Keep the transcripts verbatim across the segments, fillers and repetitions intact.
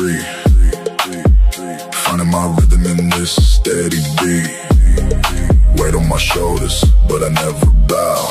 street, finding my rhythm in this steady beat. Weight on my shoulders, but I never bow.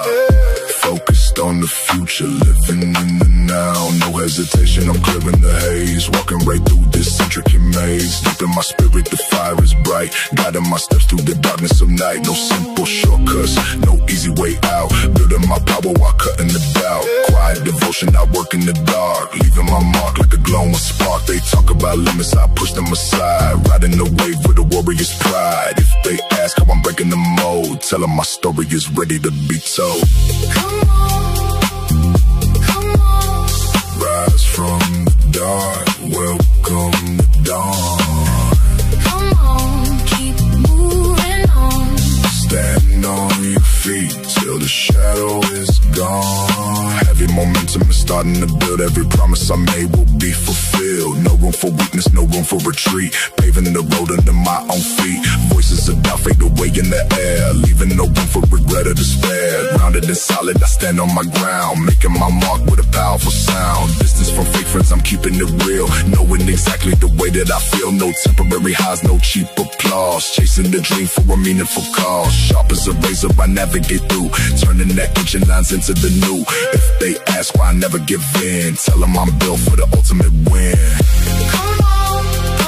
Focused on the future, living in the now. No hesitation, I'm clearing the haze. Walking right through this intricate maze. Deep in my spirit, the fire is bright. Guiding my steps through the darkness of night. No simple shortcuts, no easy way out. Building my power while cutting the doubt. Quiet devotion, I work in the dark. Leaving my mark like a glowing spark. They talk about limits, I push them aside. Riding the wave with a warrior's pride. If they ask how I'm breaking the mold, tell them my story is ready to be told. Come on, come on. Rise from the dark, welcome the dawn. Come on, keep moving on. Stand on your feet till the shadow is gone. Heavy momentum is starting to build. Every promise I made will be fulfilled. No room for weakness, no room for retreat. Paving the road under my own feet. Voices of doubt fade away in the air, leaving no room for regret or despair. Grounded and solid, I stand on my ground, making my mark with a powerful sound. Distance from fake friends, I'm keeping it real, knowing exactly the way that I feel. No temporary highs, no cheap applause. Chasing the dream for a meaningful cause. Sharp as a razor, I navigate through, turning the ancient lines into the new. If they ask why I never give in, tell them I'm built for the ultimate win. Come on,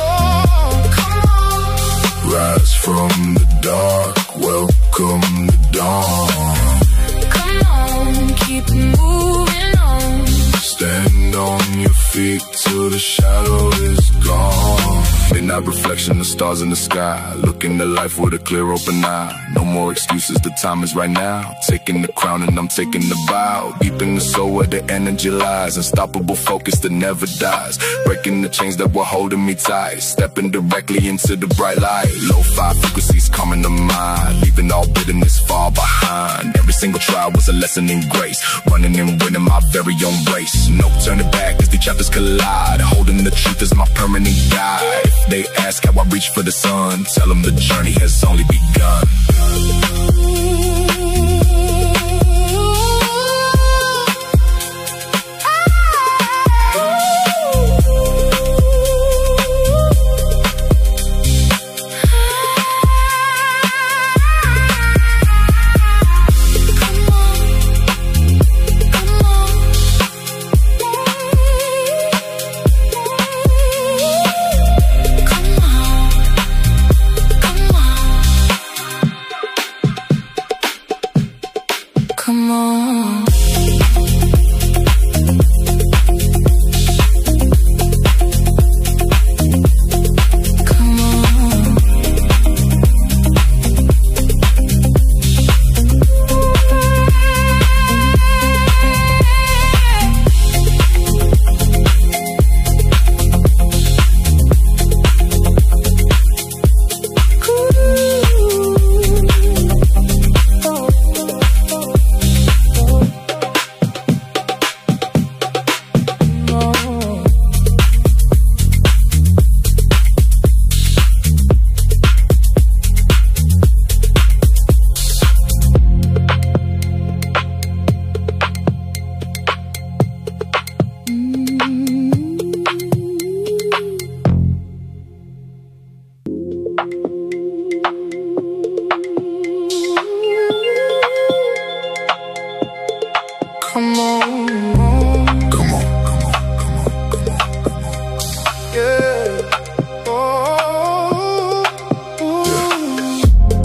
oh, come on. Rise from the dark, welcome the dawn. Come on, keep moving on. Stand on your feet till the shadow is gone. Midnight reflection, the stars in the sky. Looking at life with a clear open eye. No more excuses, the time is right now. Taking the crown and I'm taking the bow. Deep in the soul where the energy lies. Unstoppable focus that never dies. Breaking the chains that were holding me tight. Stepping directly into the bright light. Low-fi frequencies calming the mind. Leaving all bitterness far behind. Every single trial was a lesson in grace. Running and winning my very own race. No turning back as the chapters collide. Holding the truth as my permanent guide. If they ask how I reach for the sun, tell them the journey has only begun. Come on. Come on. Come on, come on, come on, come on, come on, come on, yeah. Oh, yeah.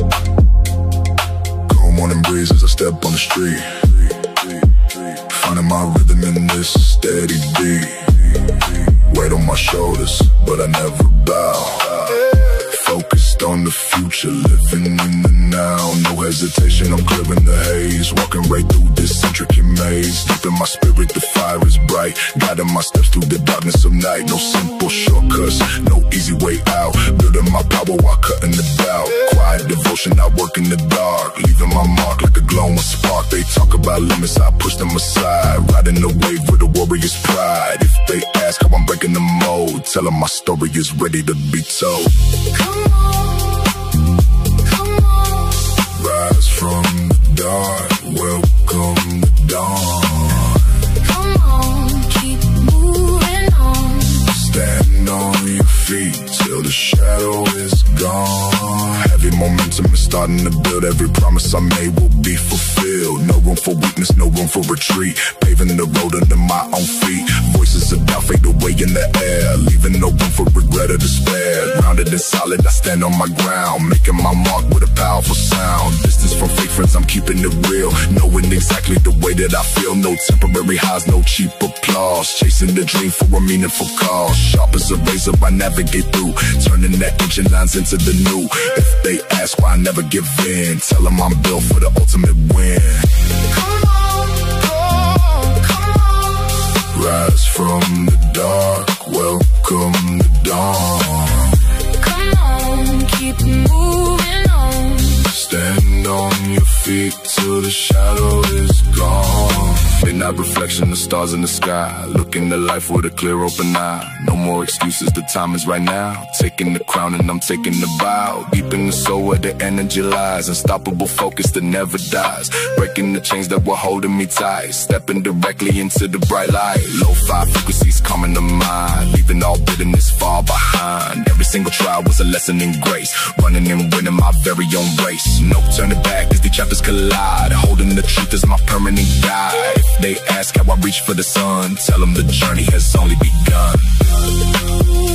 Cold morning breeze as I step on the street, finding my rhythm in this steady beat. Weight on my shoulders, but I never bow. Focused on the future, living in the now. No hesitation, I'm clearing the haze. Walking right through this intricate maze. Deep in my spirit, the fire is bright. Guiding my steps through the darkness of night. No simple shortcuts, no easy way out. Building my power while cutting the doubt. Quiet devotion, I work in the dark. Leaving my mark like a glowing spark. They talk about limits, I push them aside. Riding the wave with a warrior's pride. If they ask how I'm breaking the mold, tell them my story is ready to be told. Come on, come on. Rise from the dark, welcome the dawn. Come on, keep moving on. Stand for weakness, no room for retreat. Paving the road under my own feet. Voices of doubt fade away in the air, leaving no room for regret or despair. Grounded and solid, I stand on my ground, making my mark with a powerful sound. Distance from fake friends, I'm keeping it real, knowing exactly the way that I feel. No temporary highs, no cheap applause, chasing the dream for a meaningful cause. Sharp as a razor, I navigate through, turning the ancient lines into the new. If they ask why I never give in, tell them I'm built for the ultimate win. Come on, oh, come on. Rise from the dark, welcome the dawn. Come on, keep moving on. Stand on your feet till the shadow is gone. Midnight reflection, the stars in the sky, looking at life with a clear open eye. No more excuses, the time is right now. Taking the crown and I'm taking the bow. Deep in the soul where the energy lies, unstoppable focus that never dies. Breaking the chains that were holding me tight, stepping directly into the bright light. Low-fi frequencies calming the mind, leaving all bitterness far behind. Every single trial was a lesson in grace, running and winning my very own race. No turning back as the chapters collide, holding the truth as my permanent guide. If they ask how I reach for the sun, tell them the journey has only begun.